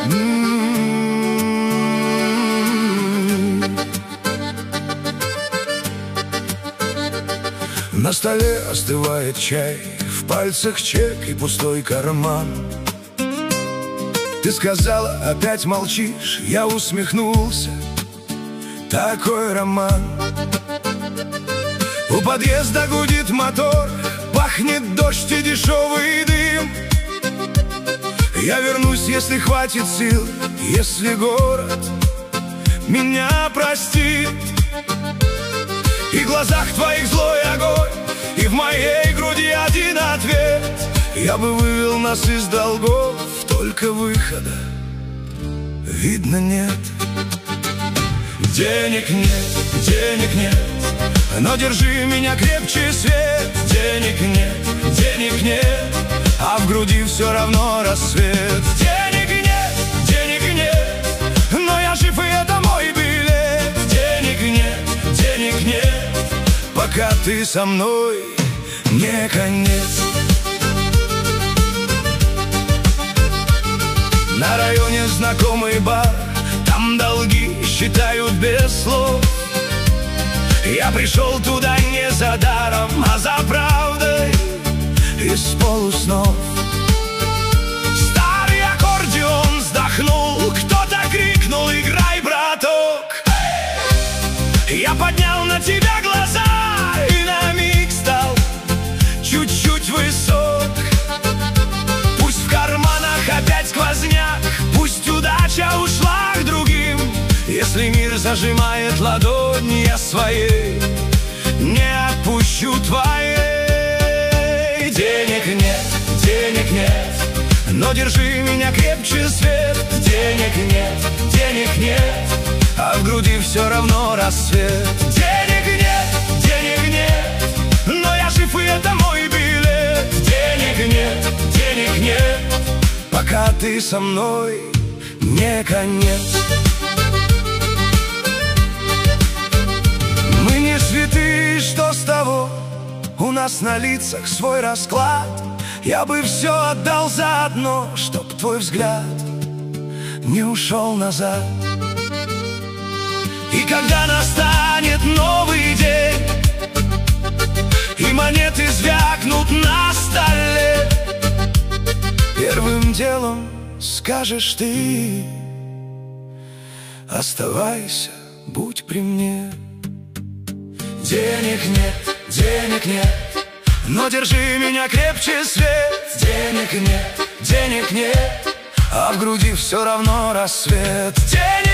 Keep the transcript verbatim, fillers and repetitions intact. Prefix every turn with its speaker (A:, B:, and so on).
A: На столе остывает чай, в пальцах чек и пустой карман. Ты сказала, опять молчишь, я усмехнулся. Такой роман. У подъезда гудит мотор, пахнет дождь и дешевый дым. Я вернусь, если хватит сил, если город меня простит. И в глазах твоих злой огонь, и в моей груди один ответ. Я бы вывел нас из долгов, только выхода видно нет. Денег нет, денег нет, но держи меня крепче, свет. Денег нет, денег нет, а в груди все равно рассвет. Денег нет, денег нет, но я жив, и это мой билет. Денег нет, денег нет, пока ты со мной, не конец. На районе знакомый бар, там долги считают без слов. Я пришел туда не за даром, а за правдой из полуснов. Старый аккордеон вздохнул, кто-то крикнул: играй, браток. Я поднял на тебя глаза и на миг стал чуть-чуть высок. Пусть в карманах опять сквозняк, пусть удача ушла к другим. Если мир зажимает ладонь, я своей не отпущу твоей. Денег нет, денег нет, но держи меня крепче, свет. Денег нет, денег нет, а в груди все равно рассвет. Денег нет, денег нет, но я жив, и это мой билет. Денег нет, денег нет, пока ты со мной, не конец. Мы не святые, что с того? У нас на лицах свой расклад. Я бы все отдал за одно, чтоб твой взгляд не ушел назад. И когда настанет новый день, и монеты звякнут на столе, первым делом скажешь ты: оставайся, будь при мне. Денег нет, денег нет, но держи меня крепче, свет. Денег нет, денег нет, а в груди все равно рассвет. Денег